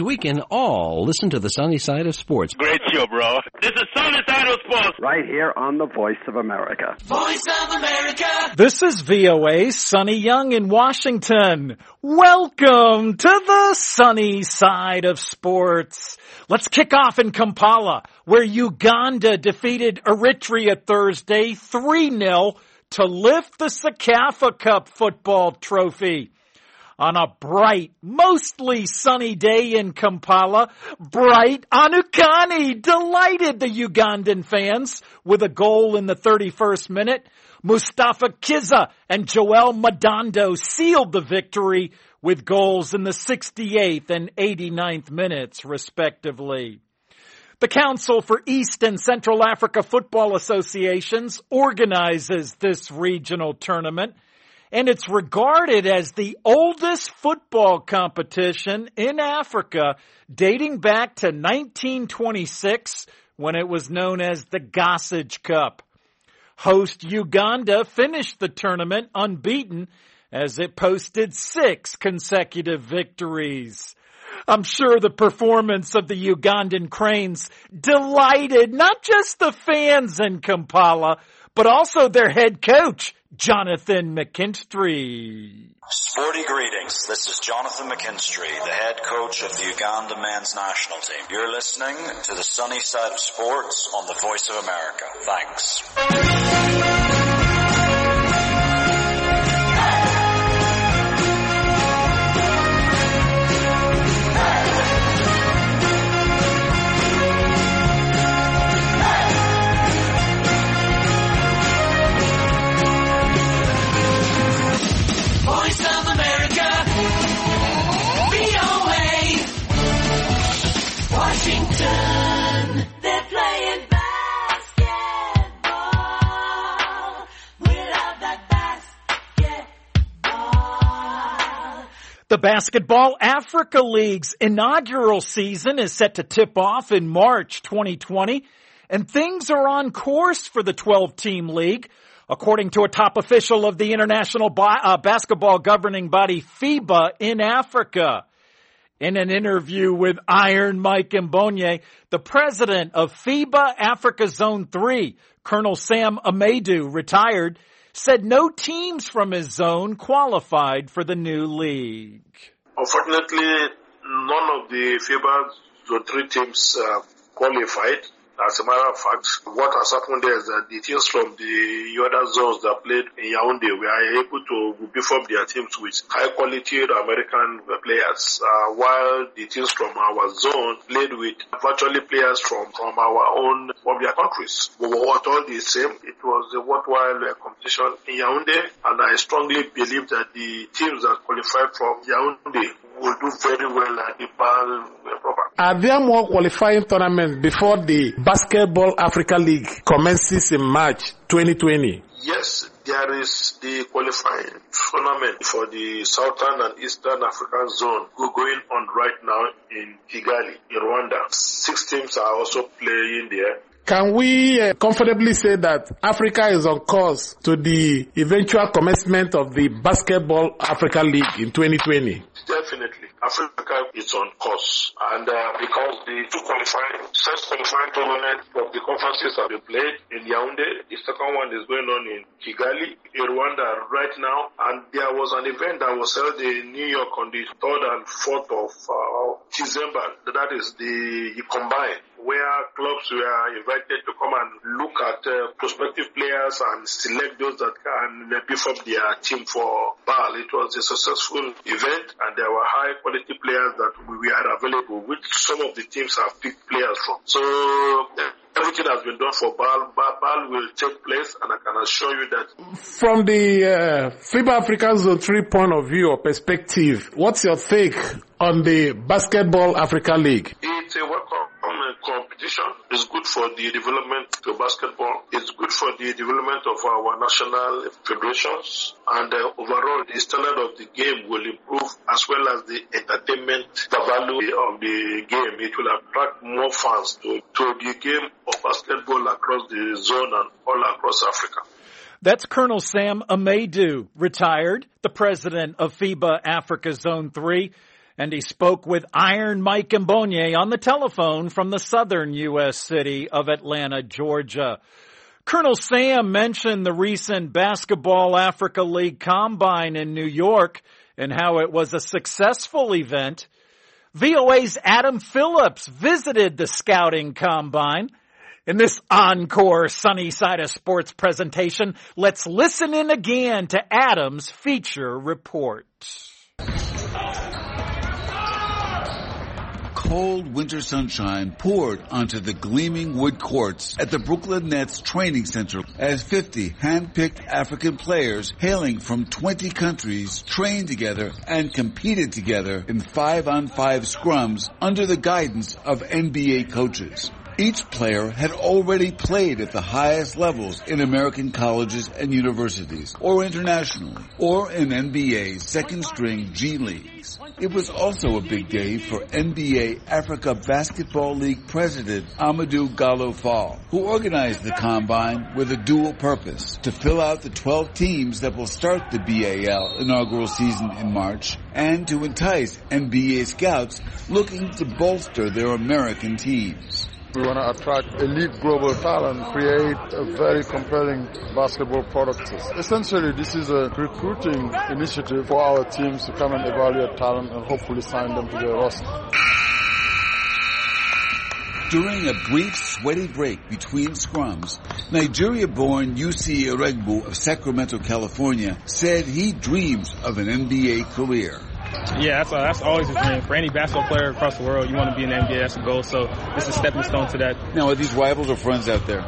means we can all listen to the sunny side of sports. Great show, bro. This is Sunny Side of Sports. Right here on the Voice of America. Voice of America. This is VOA Sunny Young in Washington. Welcome to the sunny side of sports. Let's kick off in Kampala, where Uganda defeated Eritrea Thursday 3-0 to lift the Sekafa Cup football trophy. On a bright, mostly sunny day in Kampala, bright Anukani delighted the Ugandan fans with a goal in the 31st minute. Mustafa Kiza and Joel Madando sealed the victory with goals in the 68th and 89th minutes, respectively. The Council for East and Central Africa Football Associations organizes this regional tournament, and it's regarded as the oldest football competition in Africa, dating back to 1926 when it was known as the Gossage Cup. Host Uganda finished the tournament unbeaten as it posted 6 consecutive victories. I'm sure the performance of the Ugandan Cranes delighted not just the fans in Kampala, but also their head coach, Jonathan McKinstry. Sporty greetings. This is Jonathan McKinstry, the head coach of the Uganda men's national team. You're listening to the sunny side of sports on the Voice of America. Thanks. Voice of America. VOA. Washington. They're playing basketball. We love that basketball. The Basketball Africa League's inaugural season is set to tip off in March 2020, and things are on course for the 12-team league, according to a top official of the international basketball governing body FIBA in Africa. In an interview with Iron Mike Mbonye, the president of FIBA Africa Zone 3, Colonel Sam Amadou, retired, said no teams from his zone qualified for the new league. Unfortunately, none of the FIBA Zone 3 teams qualified. As a matter of fact, what has happened there is that the teams from the other zones that played in Yaoundé were able to beef up their teams with high-quality American players, while the teams from our zone played with virtually players from their countries. But what all the same, it was a worthwhile competition in Yaoundé, and I strongly believe that the teams that qualified from Yaoundé will do very well at the BAL program. Are there more qualifying tournaments before the Basketball Africa League commences in March 2020? Yes, there is the qualifying tournament for the Southern and Eastern African zone going on right now in Kigali, in Rwanda. 6 teams are also playing there. Can we comfortably say that Africa is on course to the eventual commencement of the Basketball Africa League in 2020? Definitely. Africa is on course. And because the first qualifying tournament of the conferences have been played in Yaoundé, the second one is going on in Kigali, in Rwanda right now. And there was an event that was held in New York on the 3rd and 4th of December. That is the combine, where clubs were invited to come and look at prospective players and select those that can beef up their team for BAL. It was a successful event, and there were high-quality players that were available, which some of the teams have picked players from. So everything has been done for BAL. BAL will take place, and I can assure you that. From the FIBA Africa Zone 3 point of view or perspective, what's your take on the Basketball Africa League? It's a welcome competition. It's good for the development of basketball. It's good for the development of our national federations. And overall, the standard of the game will improve, as well as the entertainment value of the game. It will attract more fans to the game of basketball across the zone and all across Africa. That's Colonel Sam Amadou, retired, the president of FIBA Africa Zone 3. And he spoke with Iron Mike Mbonye on the telephone from the southern U.S. city of Atlanta, Georgia. Colonel Sam mentioned the recent Basketball Africa League Combine in New York and how it was a successful event. VOA's Adam Phillips visited the Scouting Combine. In this encore Sunny Side of Sports presentation, let's listen in again to Adam's feature report. Cold winter sunshine poured onto the gleaming wood courts at the Brooklyn Nets training center as 50 hand-picked African players hailing from 20 countries trained together and competed together in 5-on-5 scrums under the guidance of NBA coaches. Each player had already played at the highest levels in American colleges and universities, or internationally, or in NBA's second-string G Leagues. It was also a big day for NBA Africa Basketball League President Amadou Gallo Fall, who organized the Combine with a dual purpose, to fill out the 12 teams that will start the BAL inaugural season in March, and to entice NBA scouts looking to bolster their American teams. We want to attract elite global talent, create a very compelling basketball product. Essentially, this is a recruiting initiative for our teams to come and evaluate talent and hopefully sign them to their roster. During a brief, sweaty break between scrums, Nigeria-born UC Eregbu of Sacramento, California, said he dreams of an NBA career. Yeah, that's always a dream. For any basketball player across the world, you want to be in the NBA, that's the goal. So it's a stepping stone to that. Now, are these rivals or friends out there?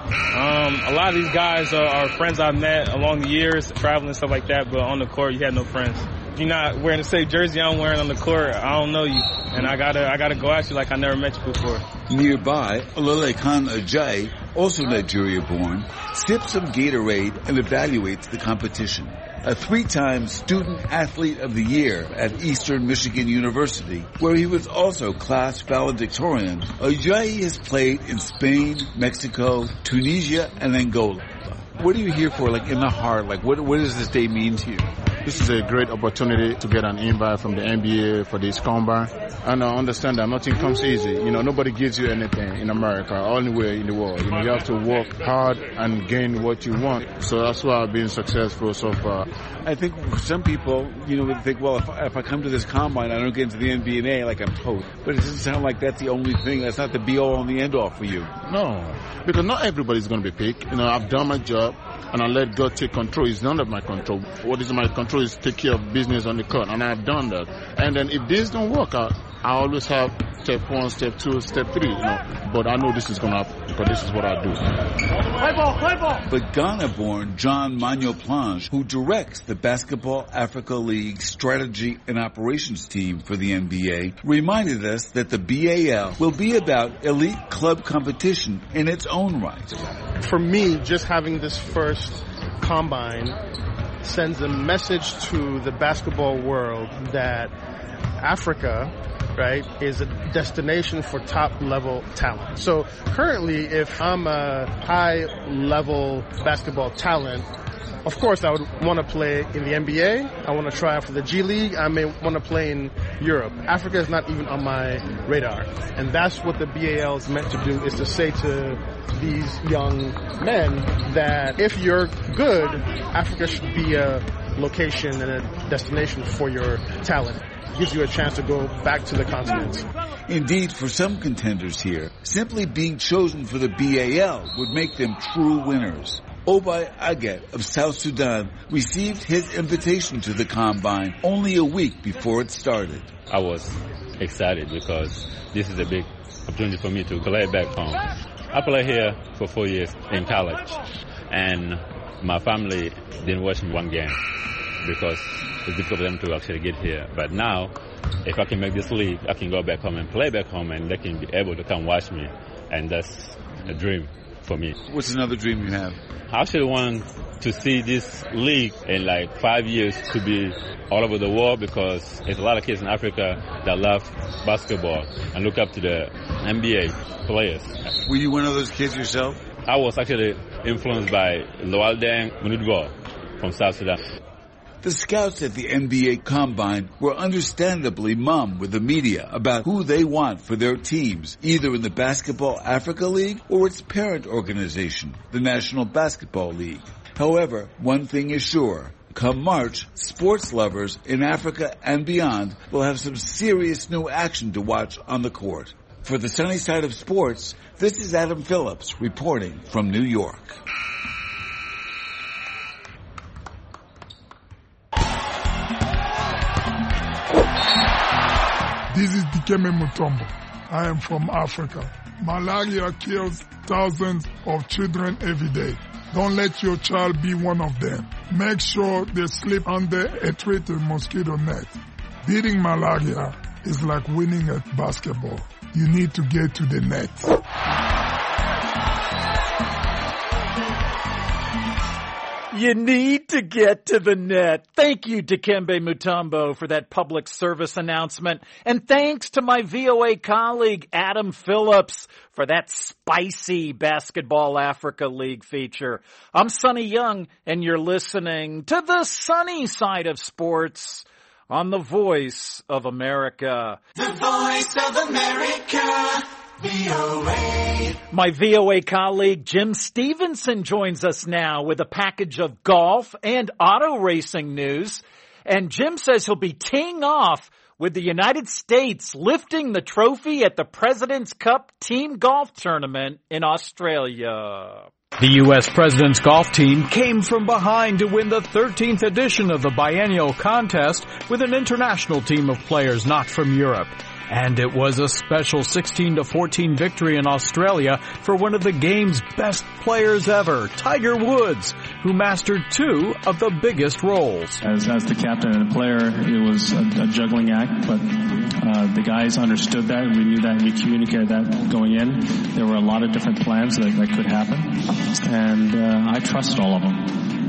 A lot of these guys are friends I've met along the years, traveling and stuff like that, but on the court, you had no friends. If you're not wearing the same jersey I'm wearing on the court, I don't know you. And I gotta go at you like I never met you before. Nearby, Olalekan Ajayi, also Nigeria-born, sips some Gatorade and evaluates the competition. A 3-time Student Athlete of the Year at Eastern Michigan University, where he was also class valedictorian, Ajayi has played in Spain, Mexico, Tunisia, and Angola. What are you here for, like in the heart? Like, what does this day mean to you? This is a great opportunity to get an invite from the NBA for this combine. And I understand that nothing comes easy. You know, nobody gives you anything in America or anywhere in the world. You know, you have to work hard and gain what you want. So that's why I've been successful so far. I think for some people, you know, would think, well, if I come to this combine, I don't get into the NBA like I'm told. But it doesn't sound like that's the only thing. That's not the be-all and the end-all for you. No, because not everybody's going to be picked. You know, I've done my job. And I let God take control. It's none of my control. What is my control is take care of business on the court. And I've done that. And then if this don't work out, I always have step 1, step 2, step 3, you know. But I know this is going to happen because this is what I do. Play ball. But Ghana-born John Magno-Plange, who directs the Basketball Africa League strategy and operations team for the NBA, reminded us that the BAL will be about elite club competition in its own right. For me, just having this first combine sends a message to the basketball world that Africa, right, is a destination for top-level talent. So currently, if I'm a high-level basketball talent, of course I would want to play in the NBA. I want to try out for the G League. I may want to play in Europe. Africa is not even on my radar. And that's what the BAL is meant to do, is to say to these young men that if you're good, Africa should be a location and a destination for your talent. Gives you a chance to go back to the continent. Indeed, for some contenders here, simply being chosen for the BAL would make them true winners. Obay Aget of South Sudan received his invitation to the Combine only a week before it started. I was excited because this is a big opportunity for me to play back home. I played here for 4 years in college, and my family didn't watch me one game because it's difficult for them to actually get here. But now, if I can make this league, I can go back home and play back home, and they can be able to come watch me, and that's a dream for me. What's another dream you have? I actually want to see this league in like 5 years to be all over the world, because there's a lot of kids in Africa that love basketball and look up to the NBA players. Were you one of those kids yourself? I was actually influenced by Lawal Deng Munudgo from South Sudan. The scouts at the NBA Combine were understandably mum with the media about who they want for their teams, either in the Basketball Africa League or its parent organization, the National Basketball League. However, one thing is sure. Come March, sports lovers in Africa and beyond will have some serious new action to watch on the court. For the Sunny Side of Sports, this is Adam Phillips reporting from New York. This is Dikembe Mutombo. I am from Africa. Malaria kills thousands of children every day. Don't let your child be one of them. Make sure they sleep under a treated mosquito net. Beating malaria is like winning at basketball. You need to get to the net. You need to get to the net. Thank you, Dikembe Mutombo, for that public service announcement. And thanks to my VOA colleague, Adam Phillips, for that spicy Basketball Africa League feature. I'm Sonny Young, and you're listening to the Sunny Side of Sports on the Voice of America. The Voice of America. VOA. My VOA colleague Jim Stevenson joins us now with a package of golf and auto racing news. And Jim says he'll be teeing off with the United States lifting the trophy at the President's Cup Team Golf Tournament in Australia. The U.S. President's Golf Team came from behind to win the 13th edition of the biennial contest with an international team of players not from Europe. And it was a special 16-14 victory in Australia for one of the game's best players ever, Tiger Woods, who mastered two of the biggest roles. As the captain and the player, it was a juggling act, but the guys understood that, and we knew that, and we communicated that going in. There were a lot of different plans that could happen, and I trusted all of them.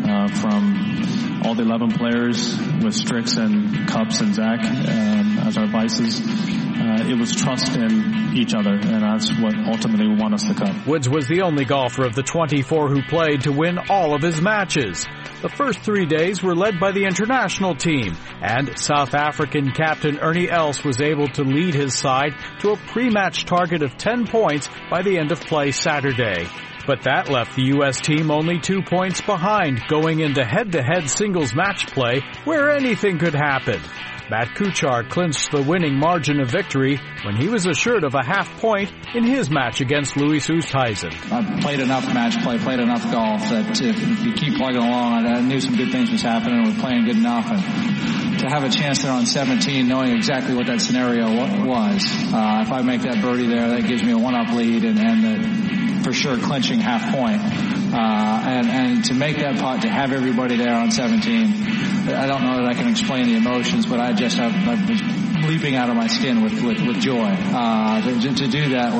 From all the 11 players with Strix and Cups and Zach as our vices. It was trust in each other, and that's what ultimately won us the cup. Woods was the only golfer of the 24 who played to win all of his matches. The first 3 days were led by the international team, and South African captain Ernie Els was able to lead his side to a pre-match target of 10 points by the end of play Saturday. But that left the U.S. team only 2 points behind going into head-to-head singles match play where anything could happen. Matt Kuchar clinched the winning margin of victory when he was assured of a half point in his match against Louis Oosthuizen. I played enough match play, played enough golf that if you keep plugging along, I knew some good things was happening and we're playing good enough. And to have a chance there on 17, knowing exactly what that scenario was, if I make that birdie there, that gives me a one-up lead and for sure clinching half point. And to make that putt, to have everybody there on 17, I don't know that I can explain the emotions, but I was leaping out of my skin with joy. To do that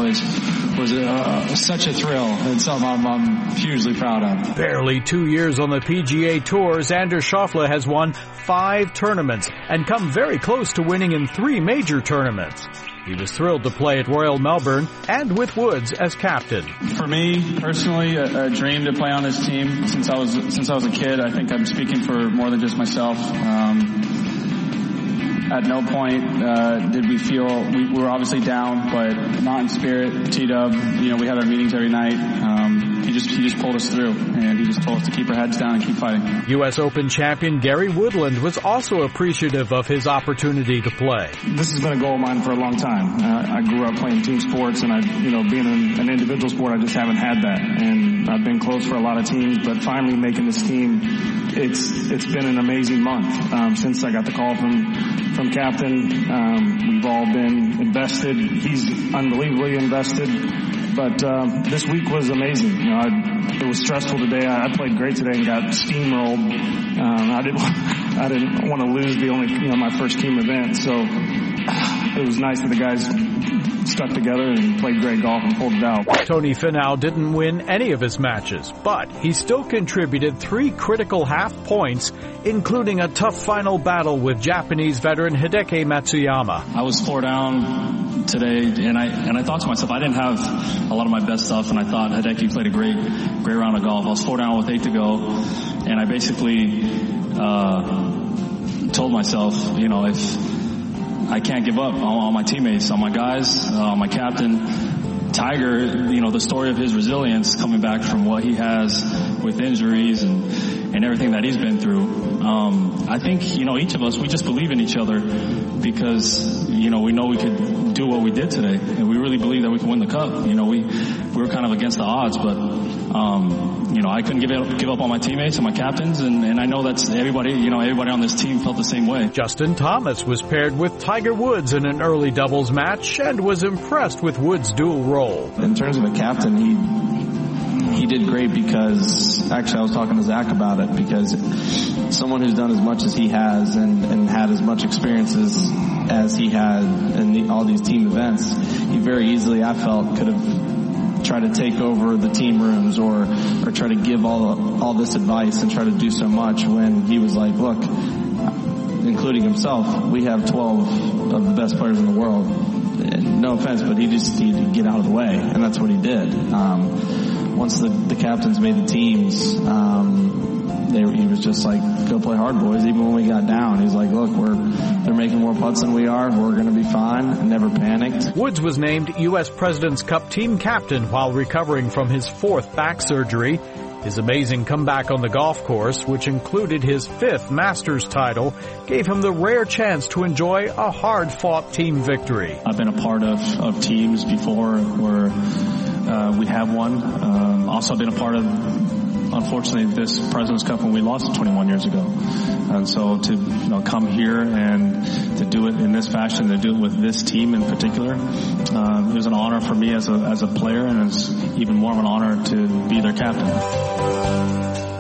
was such a thrill and something I'm hugely proud of. Barely 2 years on the PGA Tour, Xander Schauffele has won 5 tournaments and come very close to winning in 3 major tournaments. He was thrilled to play at Royal Melbourne and with Woods as captain. For me, personally, a dream to play on this team since I was a kid. I think I'm speaking for more than just myself. At no point did we feel we were obviously down, but not in spirit. T-Dub, we had our meetings every night. He just pulled us through, and he just told us to keep our heads down and keep fighting. U.S. Open champion Gary Woodland was also appreciative of his opportunity to play. This has been a goal of mine for a long time. I grew up playing team sports, and being an individual sport, I just haven't had that. And I've been close for a lot of teams, but finally making this team, it's been an amazing month since I got the call from captain. We've all been invested. He's unbelievably invested. But this week was amazing. It was stressful today. I played great today and got steamrolled. I didn't want to lose my first team event. So it was nice that the guys stuck together and played great golf and pulled it out. Tony Finau didn't win any of his matches, but he still contributed 3 critical half points, including a tough final battle with Japanese veteran Hideki Matsuyama. I was 4 down today, and I thought to myself, I didn't have a lot of my best stuff, and I thought Hideki played a great round of golf. I was 4 down with 8 to go, and I basically told myself, if I can't give up on my teammates, on my guys, on my captain. Tiger, the story of his resilience coming back from what he has with injuries and everything that he's been through. I think, each of us, we just believe in each other because, we know we could do what we did today. And we really believe that we can win the cup. We were kind of against the odds, but, I couldn't give up on my teammates and my captains. And I know that's everybody on this team felt the same way. Justin Thomas was paired with Tiger Woods in an early doubles match and was impressed with Woods' dual role. In terms of a captain, he did great because, actually I was talking to Zach about it, because someone who's done as much as he has and had as much experiences as he had in all these team events, he very easily, I felt, could have tried to take over the team rooms or try to give all this advice and try to do so much, when he was like, look, including himself, we have 12 of the best players in the world. No offense, but he just needed to get out of the way, and that's what he did. Once the captains made the teams, he was just like, go play hard, boys. Even when we got down, he's like, look, they're making more putts than we are. We're going to be fine. And never panicked. Woods was named U.S. President's Cup team captain while recovering from his 4th back surgery. His amazing comeback on the golf course, which included his 5th Masters title, gave him the rare chance to enjoy a hard-fought team victory. I've been a part of teams before where we have won. Also been a part of, unfortunately, this President's Cup when we lost it 21 years ago. And so to come here and to do it in this fashion, to do it with this team in particular, it was an honor for me as a player, and it's even more of an honor to be their captain.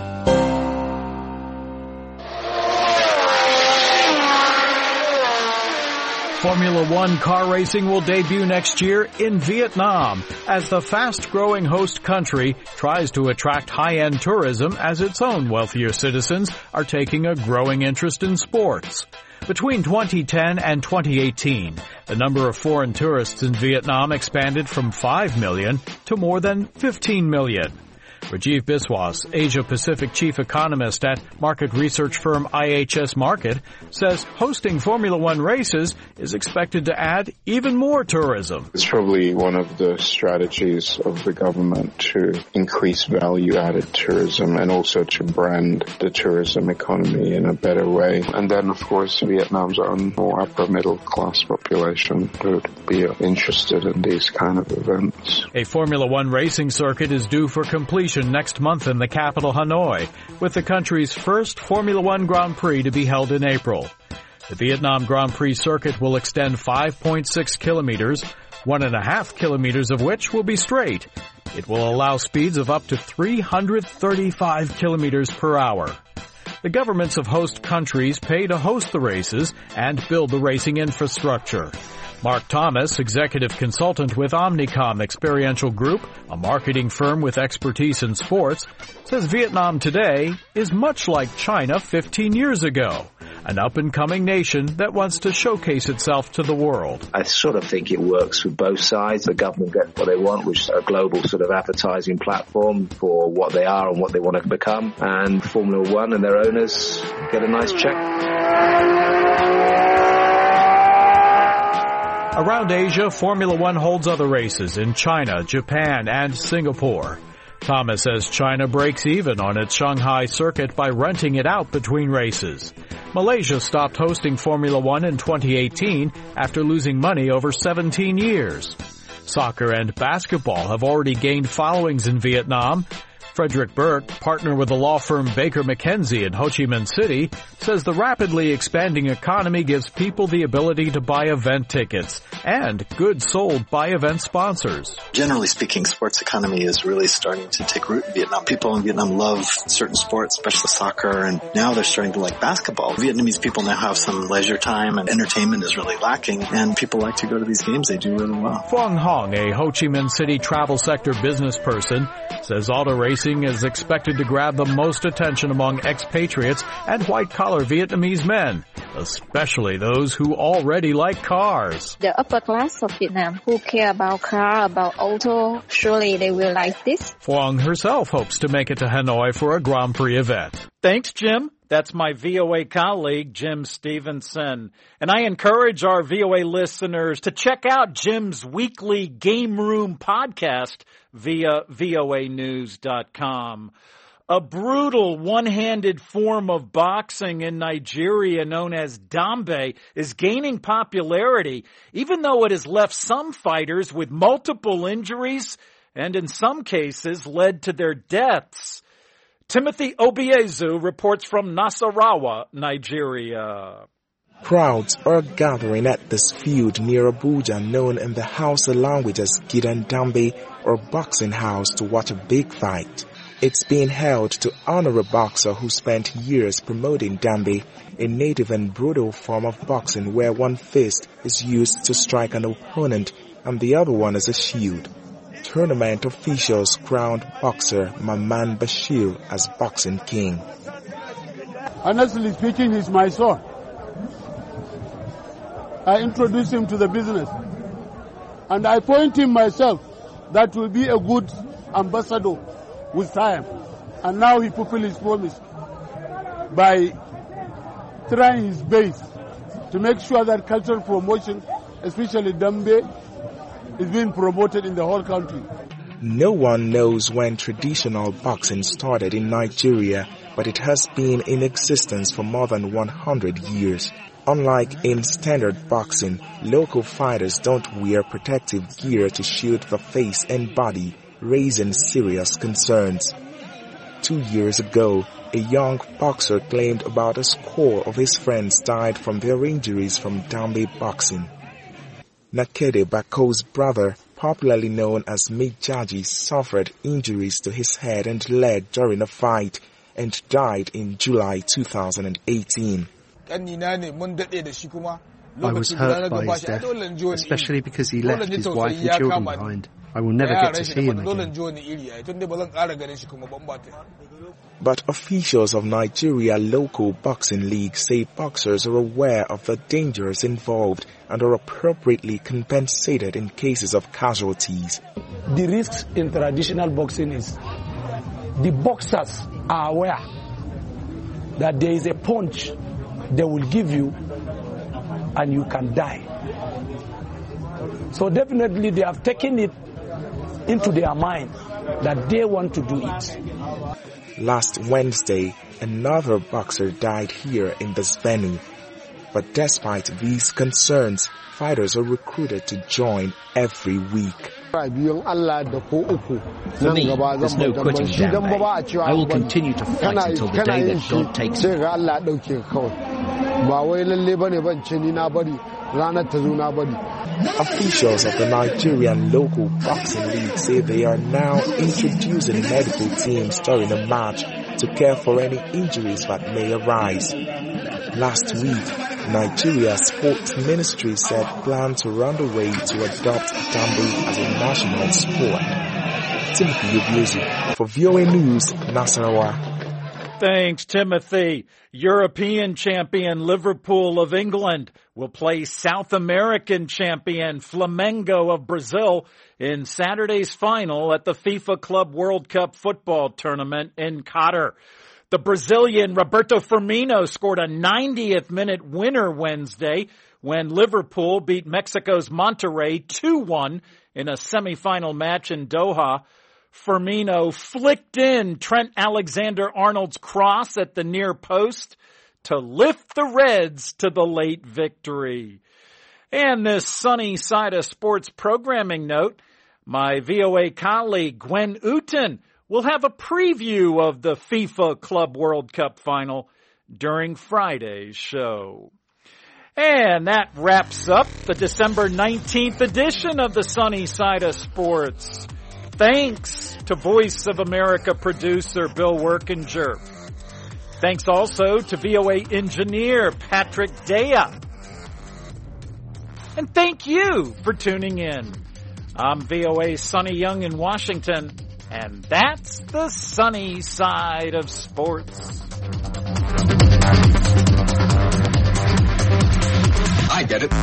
Formula One car racing will debut next year in Vietnam as the fast-growing host country tries to attract high-end tourism as its own wealthier citizens are taking a growing interest in sports. Between 2010 and 2018, the number of foreign tourists in Vietnam expanded from 5 million to more than 15 million. Rajiv Biswas, Asia-Pacific chief economist at market research firm IHS Markit, says hosting Formula One races is expected to add even more tourism. It's probably one of the strategies of the government to increase value-added tourism and also to brand the tourism economy in a better way. And then, of course, Vietnam's own more upper-middle-class population would be interested in these kind of events. A Formula One racing circuit is due for completion next month in the capital, Hanoi, with the country's first Formula One Grand Prix to be held in April. The Vietnam Grand Prix circuit will extend 5.6 kilometers, 1.5 kilometers of which will be straight. It will allow speeds of up to 335 kilometers per hour. The governments of host countries pay to host the races and build the racing infrastructure. Mark Thomas, executive consultant with Omnicom Experiential Group, a marketing firm with expertise in sports, says Vietnam today is much like China 15 years ago, an up-and-coming nation that wants to showcase itself to the world. I sort of think it works for both sides. The government gets what they want, which is a global sort of advertising platform for what they are and what they want to become, and Formula One and their owners get a nice check. Around Asia, Formula One holds other races in China, Japan, and Singapore. Thomas says China breaks even on its Shanghai circuit by renting it out between races. Malaysia stopped hosting Formula One in 2018 after losing money over 17 years. Soccer and basketball have already gained followings in Vietnam. Frederick Burke, partner with the law firm Baker McKenzie in Ho Chi Minh City, says the rapidly expanding economy gives people the ability to buy event tickets and goods sold by event sponsors. Generally speaking, sports economy is really starting to take root in Vietnam. People in Vietnam love certain sports, especially soccer, and now they're starting to like basketball. Vietnamese people now have some leisure time, and entertainment is really lacking, and people like to go to these games. They do really well. Phuong Hong, a Ho Chi Minh City travel sector business person, says auto racing is expected to grab the most attention among expatriates and white-collar Vietnamese men, especially those who already like cars. The upper class of Vietnam who care about car, about auto, surely they will like this. Phuong herself hopes to make it to Hanoi for a Grand Prix event. Thanks, Jim. That's my VOA colleague, Jim Stevenson. And I encourage our VOA listeners to check out Jim's weekly Game Room podcast via voanews.com. A brutal one-handed form of boxing in Nigeria known as Dambe is gaining popularity, even though it has left some fighters with multiple injuries and in some cases led to their deaths. Timothy Obiezu reports from Nasarawa, Nigeria. Crowds are gathering at this field near Abuja known in the Hausa language as Gidan Dambe or Boxing House to watch a big fight. It's being held to honor a boxer who spent years promoting Dambe, a native and brutal form of boxing where one fist is used to strike an opponent and the other one as a shield. Tournament officials crowned boxer Maman Bashir as boxing king. Honestly speaking, he's my son. I introduced him to the business. And I point him myself that will be a good ambassador with time. And now he fulfilled his promise by trying his best to make sure that cultural promotion, especially Dambe, is being promoted in the whole country. No one knows when traditional boxing started in Nigeria, but it has been in existence for more than 100 years. Unlike in standard boxing, local fighters don't wear protective gear to shield the face and body, raising serious concerns. 2 years ago, a young boxer claimed about a score of his friends died from their injuries from Dambe boxing. Nakede Bako's brother, popularly known as Mijaji, suffered injuries to his head and leg during a fight and died in July 2018. I was hurt by his death, especially because he left his wife and children behind. I will never get to see him again. But officials of Nigeria local boxing league say boxers are aware of the dangers involved and are appropriately compensated in cases of casualties. The risks in traditional boxing is the boxers are aware that there is a punch they will give you and you can die. So definitely they have taken it into their mind that they want to do it. Last Wednesday, another boxer died here in this venue. But despite these concerns, fighters are recruited to join every week. For me, there's no quitting Dambe. I will continue to fight until the day that God takes me. Officials of the Nigerian local boxing league say they are now introducing medical teams during a match to care for any injuries that may arise. Last week, Nigeria's sports ministry said plans were underway to adopt Dambe as a national sport. Timothy Obiezu for VOA News, Nasarawa. Thanks, Timothy. European champion Liverpool of England will play South American champion Flamengo of Brazil in Saturday's final at the FIFA Club World Cup football tournament in Qatar. The Brazilian Roberto Firmino scored a 90th minute winner Wednesday when Liverpool beat Mexico's Monterrey 2-1 in a semifinal match in Doha. Firmino flicked in Trent Alexander-Arnold's cross at the near post to lift the Reds to the late victory. And this Sunny Side of Sports programming note, my VOA colleague Gwen Uten will have a preview of the FIFA Club World Cup final during Friday's show. And that wraps up the December 19th edition of the Sunny Side of Sports. Thanks to Voice of America producer Bill Workinger. Thanks also to VOA engineer Patrick Dea. And thank you for tuning in. I'm VOA's Sonny Young in Washington, and that's the Sunny Side of Sports. I get it.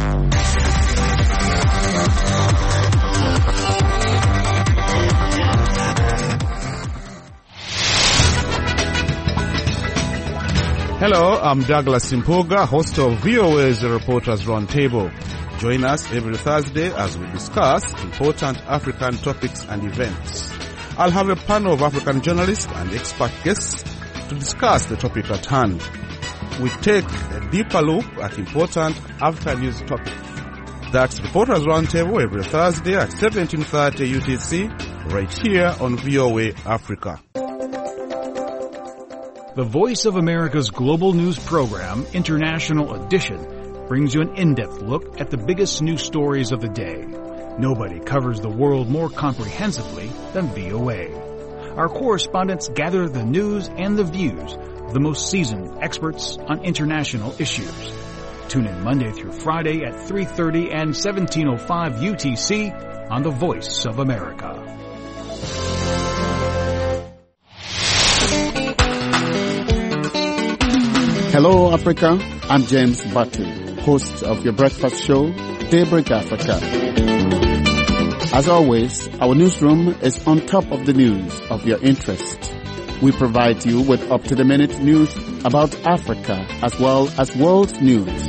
Hello, I'm Douglas Simpoga, host of VOA's Reporters Roundtable. Join us every Thursday as we discuss important African topics and events. I'll have a panel of African journalists and expert guests to discuss the topic at hand. We take a deeper look at important African news topics. That's Reporters Roundtable every Thursday at 17:30 UTC, right here on VOA Africa. The Voice of America's global news program, International Edition, brings you an in-depth look at the biggest news stories of the day. Nobody covers the world more comprehensively than VOA. Our correspondents gather the news and the views of the most seasoned experts on international issues. Tune in Monday through Friday at 3:30 and 17:05 UTC on The Voice of America. Hello, Africa. I'm James Butty, host of your breakfast show, Daybreak Africa. As always, our newsroom is on top of the news of your interest. We provide you with up-to-the-minute news about Africa as well as world news.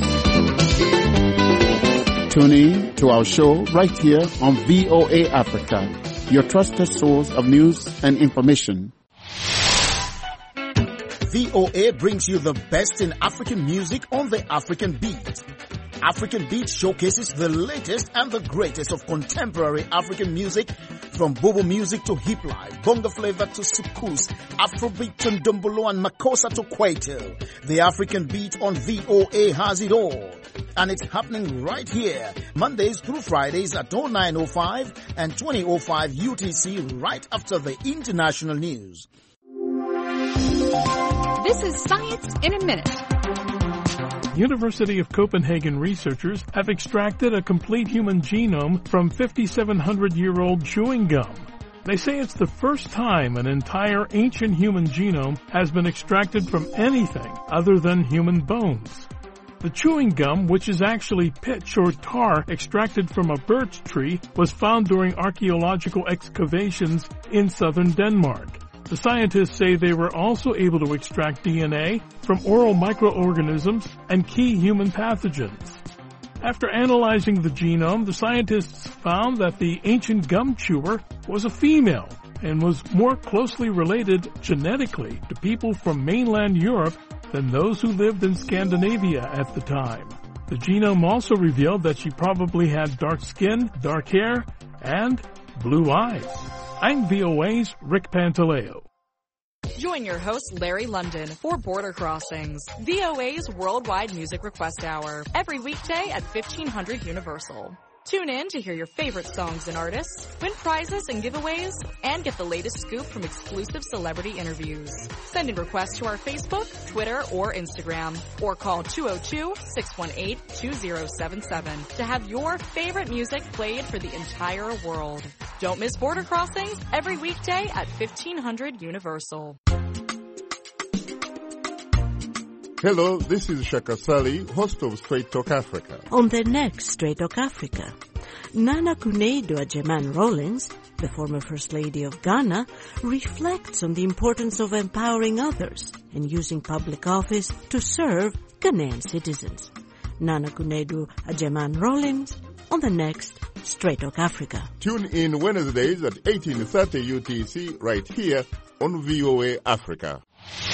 Tune in to our show right here on VOA Africa, your trusted source of news and information. VOA brings you the best in African music on the African Beat. African Beat showcases the latest and the greatest of contemporary African music, from Bobo music to hip life, bongo flavor to soukous, Afrobeat to ndombolo and makossa to kwaito. The African Beat on VOA has it all. And it's happening right here, Mondays through Fridays at 09:05 and 20:05 UTC, right after the international news. This is Science in a Minute. University of Copenhagen researchers have extracted a complete human genome from 5,700-year-old chewing gum. They say it's the first time an entire ancient human genome has been extracted from anything other than human bones. The chewing gum, which is actually pitch or tar extracted from a birch tree, was found during archaeological excavations in southern Denmark. The scientists say they were also able to extract DNA from oral microorganisms and key human pathogens. After analyzing the genome, the scientists found that the ancient gum chewer was a female and was more closely related genetically to people from mainland Europe than those who lived in Scandinavia at the time. The genome also revealed that she probably had dark skin, dark hair, and blue eyes. I'm VOA's Rick Pantaleo. Join your host, Larry London, for Border Crossings, VOA's worldwide music request hour, every weekday at 1500 Universal. Tune in to hear your favorite songs and artists, win prizes and giveaways, and get the latest scoop from exclusive celebrity interviews. Send in requests to our Facebook, Twitter, or Instagram, or call 202-618-2077 to have your favorite music played for the entire world. Don't miss Border Crossings every weekday at 1500 Universal. Hello, this is Shaka Sali, host of Straight Talk Africa. On the next Straight Talk Africa, Nana Akufo-Addo Rawlings, the former First Lady of Ghana, reflects on the importance of empowering others and using public office to serve Ghanaian citizens. Nana Akufo-Addo Rawlings on the next Straight Talk Africa. Tune in Wednesdays at 18:30 UTC right here on VOA Africa.